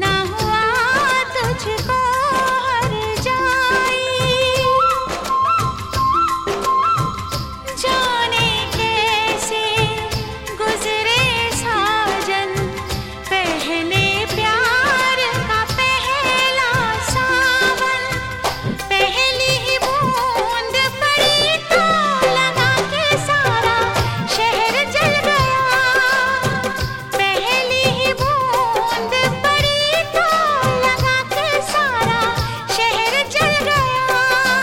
ना हुआ तुझको हर जाई, जाने कैसे गुजरे साजन पहले प्यार का पहला सावन, पहली ही बूंद पड़ी तो लगा के सारा शहर जल गया, पहली ही बूंद पड़ी तो लगा के सारा शहर जल गया।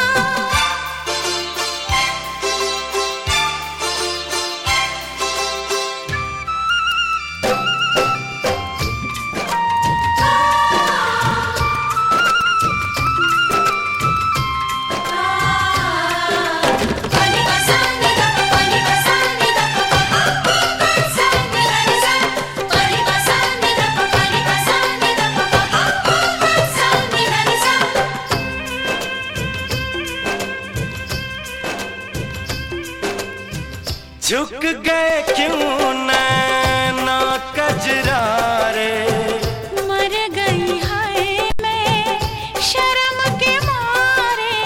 झुक गए क्यों नैना कजरारे, मर गई है मैं शर्म के मारे,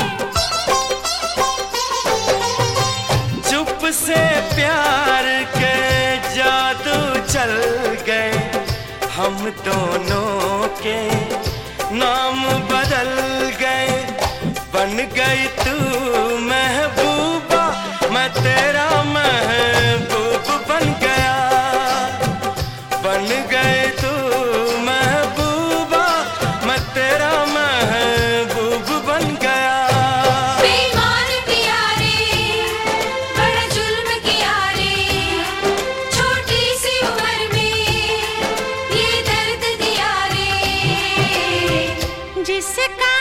चुप से प्यार के जादू चल गए, हम दोनों के नाम बदल गए, बन गई तू महबूबा मैं तेरा महबूब बन गया, बन गए तू महबूबा मैं तेरा महबूब बन गया। बेईमान पिया रे बड़ा जुल्म किया रे, छोटी सी उम्र में ये दर्द दिया रे, जिसका